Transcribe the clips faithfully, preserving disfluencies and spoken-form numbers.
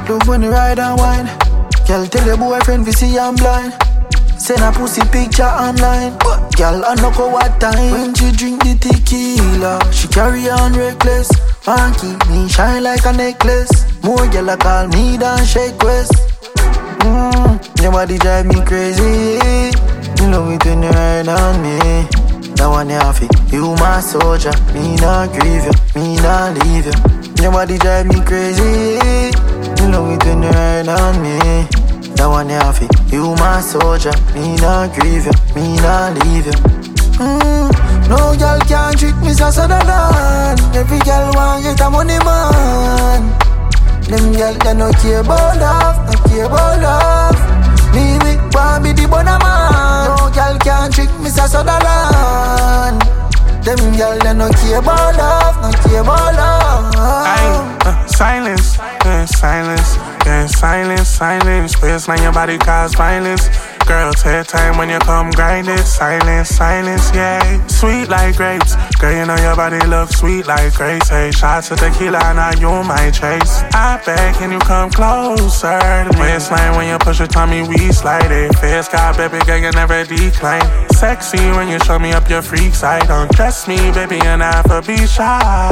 Love when you ride and wine. Girl, tell your boyfriend we see I'm blind. Send a pussy picture online. Girl, I know go what time. When she drink the tequila, she carry on reckless. And keep me shine like a necklace. More girl I call me than Shake West. Mmm, your body drive me crazy. You love it when you ride on me. That one you have it. You my soldier. Me not grieve you, me not leave you. Your body drive me crazy. You love it when you ride on me. That one you have it. You my soldier. Me not grieve you, me not leave you. Mm, no girl can trick me so sudden. Every girl want get a money man. Them girl they no care about love, no care about love. Me we want be the bonner man. No girl can trick me so sudden. Them girl they no care about love, no care about love. Aye, uh, silence, uh, silence, yeah, silence, silence. Space now your body cause violence. Girl, take time when you come grind it. Silence, silence, yeah. Sweet like grapes. Girl, you know your body looks sweet like grapes. Hey, shots of tequila, now you my chase. I beg, can you come closer to me? Waistline when you push your tummy, we slide it. Face got baby, girl, you never decline. Sexy when you show me up your freak side. Don't dress me, baby, and never be shy.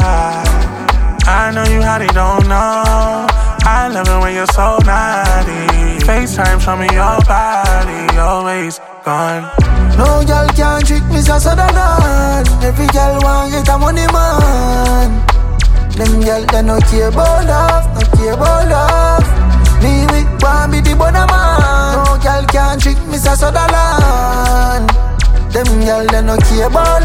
I know you how they don't know. I love it when you're so naughty. FaceTime, show me your body, always gone. No girl can trick me so sudden. Every girl want get a money man. Them girl they no care about love, no care about love. Me we want be the bonner man. No girl can trick me so sudden. Them girl they no care about